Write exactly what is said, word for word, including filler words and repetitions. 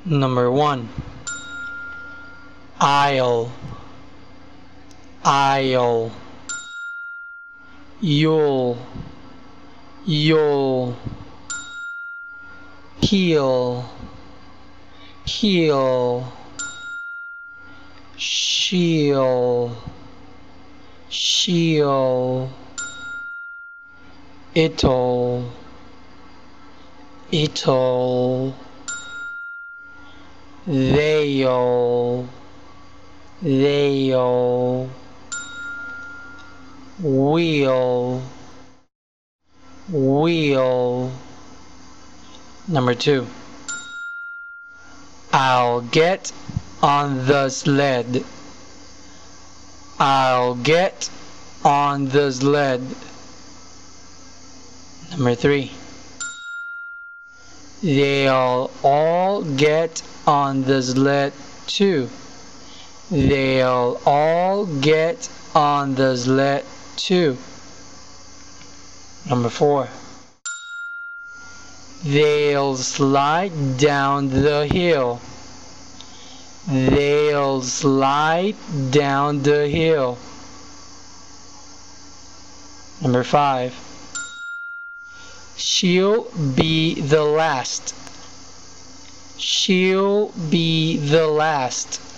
Number one. I'll, I'll. You'll, you'll. He'll, he'll. She'll, she'll. It'll, it'll. They'll, they'll. We'll, we'll. Number two. I'll get on the sled. I'll get on the sled. Number three. They'll all get on the sled too. They'll all get on the sled too. Number four. They'll slide down the hill. They'll slide down the hill. Number five. She'll be the last. She'll be the last.